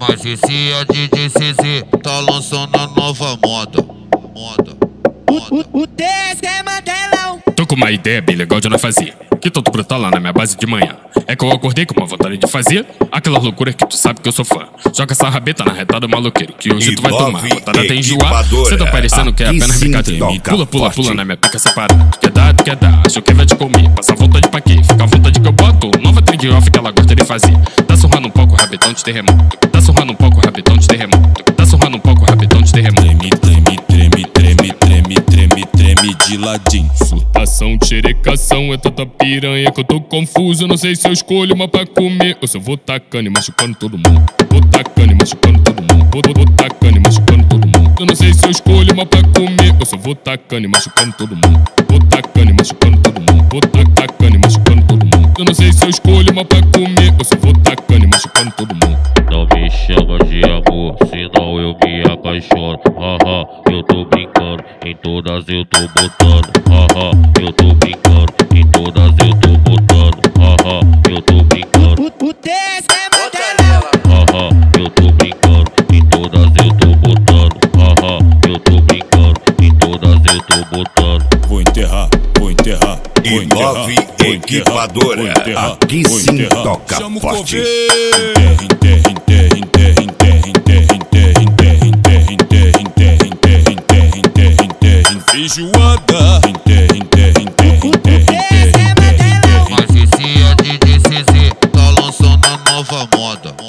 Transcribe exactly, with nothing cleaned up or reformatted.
Mas esse é D J C Z, tá lançando a nova moda. Moda, moda. O, o, o T S é Mandelão. Tô com uma ideia bem legal de nós fazer. Que tô brotar lá na minha base de manhã. É que eu acordei com uma vontade de fazer aquela loucura que tu sabe que eu sou fã. Joga essa rabeta na retada maloqueiro, que hoje tu vai tomar. Botada até enjoar. Cê tá parecendo que é apenas brincadeira. Pula, pula, pula na minha pica separada. Tu quer dar, tu quer dar, acho que vai te comer. Passa vontade pra quê? Fica à vontade que eu boto. Nova trend off que ela gosta de fazer. Tá surrando um pouco, rabetão de terremoto. Tá surrando um pouco, rabetão de terremoto. Tá surrando um pouco, rabetão de terremoto. Treme, treme, treme, treme, treme, treme, treme de ladinho. Surtação, xerecação, é tanta piranha que eu tô confuso. Não sei se eu escolho uma pra comer ou se eu vou tacando e machucando todo mundo. Vou tacando e machucando todo mundo. Vou, vou, vou tacando e machucando todo mundo. Eu não sei se eu escolho uma pra comer ou se eu vou tacando e machucando todo mundo. Vou tacando e machucando todo mundo. Vou tacando e machucando todo mundo. Eu não sei se eu escolho uma pra comer ou se eu vou tacando e machucando todo mundo. Não me chama de amor, senão eu me apaixono. Haha, eu tô brincando, em todas eu tô botando. Haha, eu tô brincando, em todas eu tô botando. Haha, eu tô brincando. O, o T S é Mandelão. Haha, eu tô brincando, em todas eu tô botando. Haha, eu tô brincando, em todas eu tô botando. Vou enterrar, vou enterrar. E nove equipadora, aqui sim toca forte. Enterra, enterra, enterra, enterra, enterra, enterra, enterra, enterra, enterra, enterra, enterra, enterra, enterra, enterra, enterra, enterra,